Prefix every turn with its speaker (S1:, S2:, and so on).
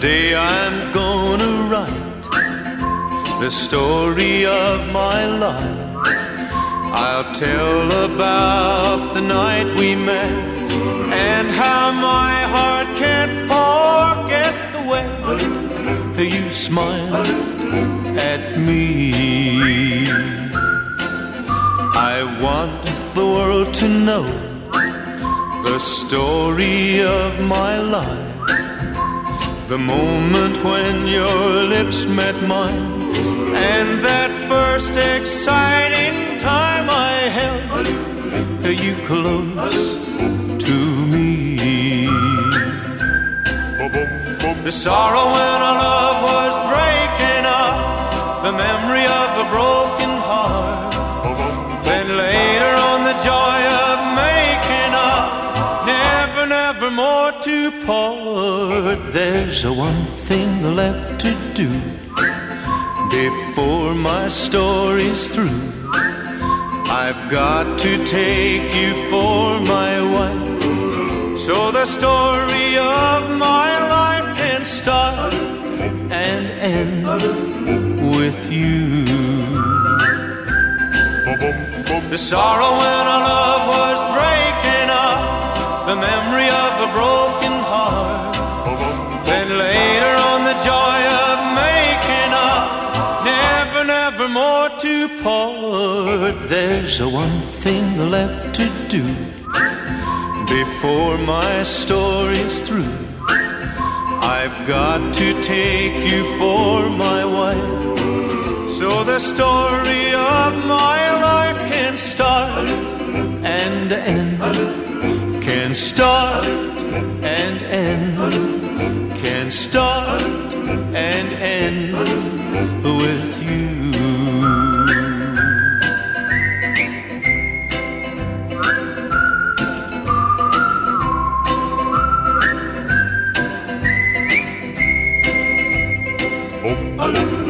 S1: Someday I'm gonna write the story of my life. I'll tell about the night we met and how my heart can't forget the way you smiled at me. I want the world to know the story of my life. The moment when your lips met mine, and that first exciting time I held you close to me. The sorrow when our love was breaking up, the memory of a broken heart. Then later on the joy of making up, never, never more to part. There's one thing left to do before my story's through. I've got to take you for my wife, so the story of my life can start and end with you. The sorrow when our love was breaking up, the memory of a broken heart. Then later on the joy of making up, never, never more to part. There's one thing left to do before my story's through. I've got to take you for my wife, so the story of my life can start and end, can start and end, can start and end with you.
S2: Oh,